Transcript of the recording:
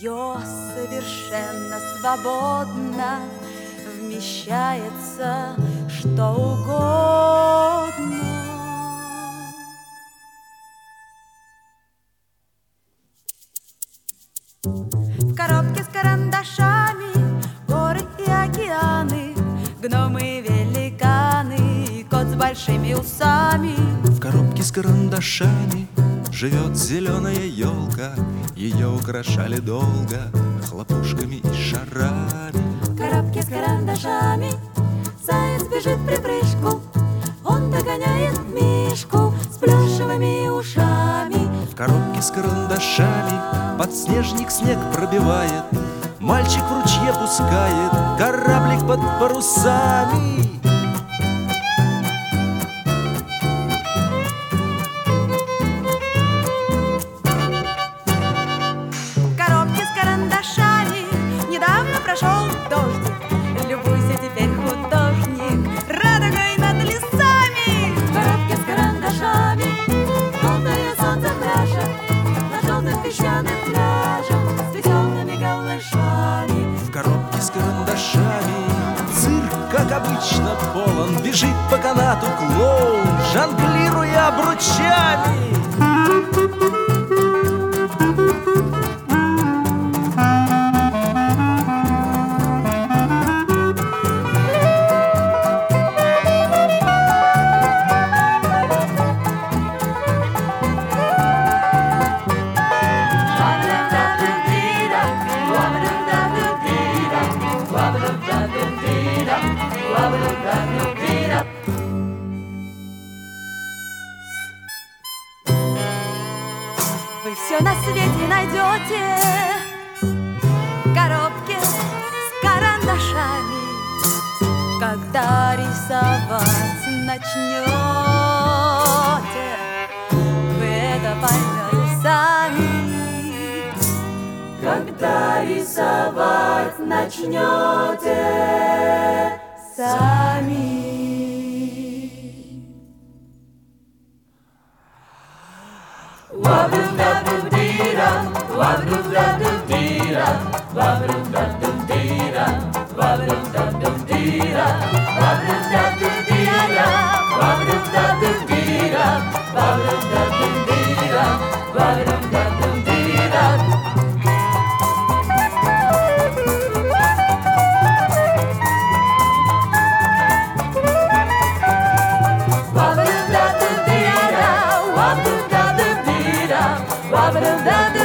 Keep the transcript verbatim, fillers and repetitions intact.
нее совершенно свободно вмещается что угодно. В коробке с карандашами горы и океаны, гномы и великаны, и кот с большими усами. В коробке с карандашами живет зеленая елка, ее украшали долго хлопушками и шарами. В коробке с карандашами заяц бежит в припрыжку, он догоняет мишку с плюшевыми ушами. В коробке с карандашами подснежник снег пробивает, мальчик в ручье пускает кораблик под парусами. В коробке с карандашами недавно прошел дождик, любуйся теперь, художник, радугой над лесами. В коробке с карандашами желтое солнце пляшет на желтых песчаных пляжах с веселыми голышами. В коробке с карандашами цирк, как обычно, полон, бежит по канату клоун, жонглируя обручами. Вы все на свете найдете в коробке с карандашами, когда рисовать начнете. Вы это поймете сами, когда рисовать начнете сами. Wa-ba-dum-da-dum-dee-da, wa-ba-dum-da-dum-dee-da, wa-ba-dum-da-dum-dee-da, wa-ba-dum-da-dum-dee-da, wa-ba-dum-da-dum-dee-da, wa-ba-dum-da-dum-dee-da, wa-ba-dum-da-dum-dee-da, wa-ba-dum-da-dum-dee-da. Wa-ba-dum-da-dum-dee-da, wa-ba-dum-da-dum-dee-da, wa-ba-dum-da-dum-dee-da.